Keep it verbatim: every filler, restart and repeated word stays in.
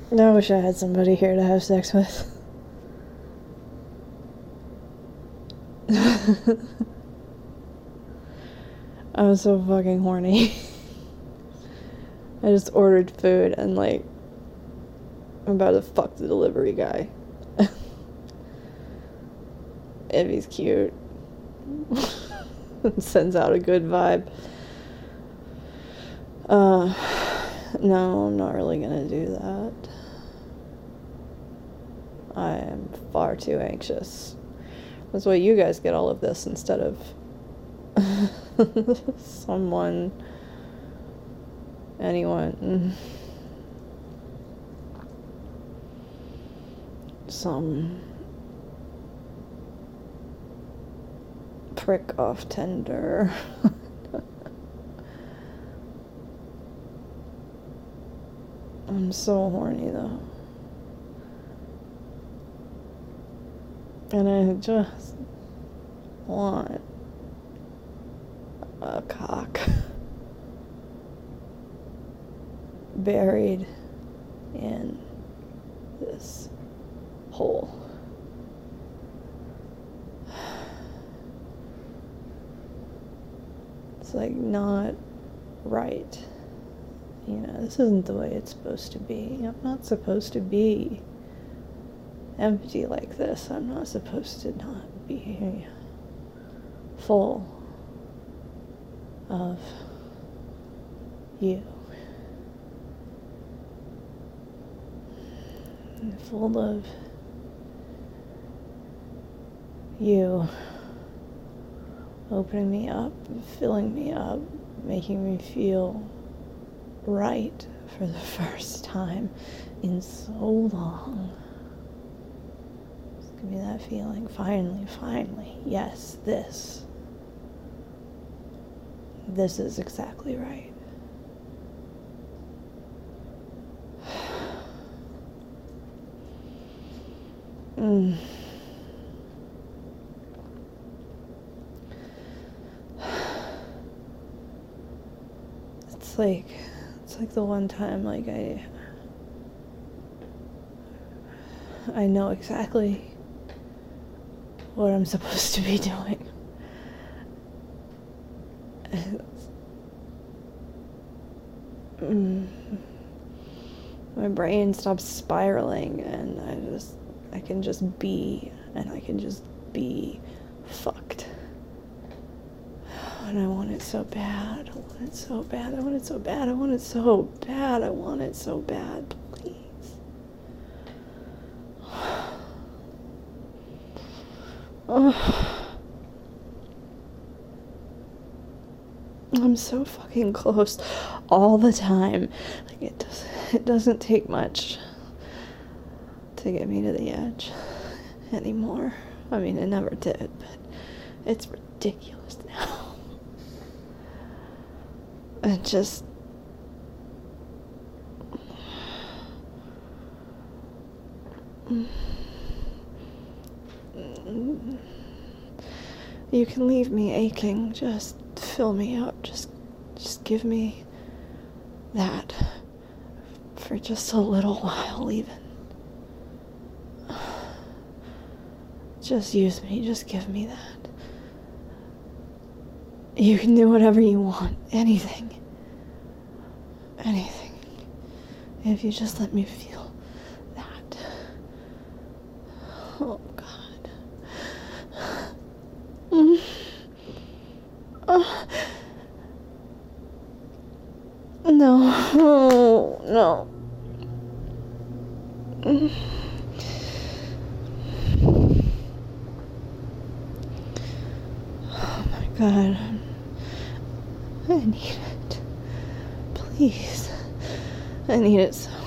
I wish I had somebody here to have sex with. I'm so fucking horny. I just ordered food and, like, I'm about to fuck the delivery guy. If he's cute. Sends out a good vibe. Uh, no, I'm not really gonna do that. I am far too anxious. That's why you guys get all of this instead of someone, anyone, some prick off Tinder. I'm so horny though. And I just want a cock buried in this hole. It's like not right. You know, this isn't the way it's supposed to be. I'm not supposed to be empty like this. I'm not supposed to not be full of you. Full of you opening me up, filling me up, making me feel right for the first time in so long. Just give me that feeling. Finally, finally. Yes, this. This is exactly right. mm. It's like It's like the one time, like, I I know exactly what I'm supposed to be doing. Mm. My brain stops spiraling, and I just, I can just be, and I can just be fucked. And I want it so bad. I want it so bad. I want it so bad. I want it so bad. I want it so bad. Please. Oh. I'm so fucking close all the time. Like, it doesn't, it doesn't take much to get me to the edge anymore. I mean, it never did, but it's ridiculous now. It just... You can leave me aching. Just fill me up. Just, just give me that for just a little while, even. Just use me. Just give me that. You can do whatever you want. Anything. Anything. If you just let me feel that. Oh, God. Mm. Oh. No. Oh, no. Mm. Oh, my God. I need it. Please. I need it so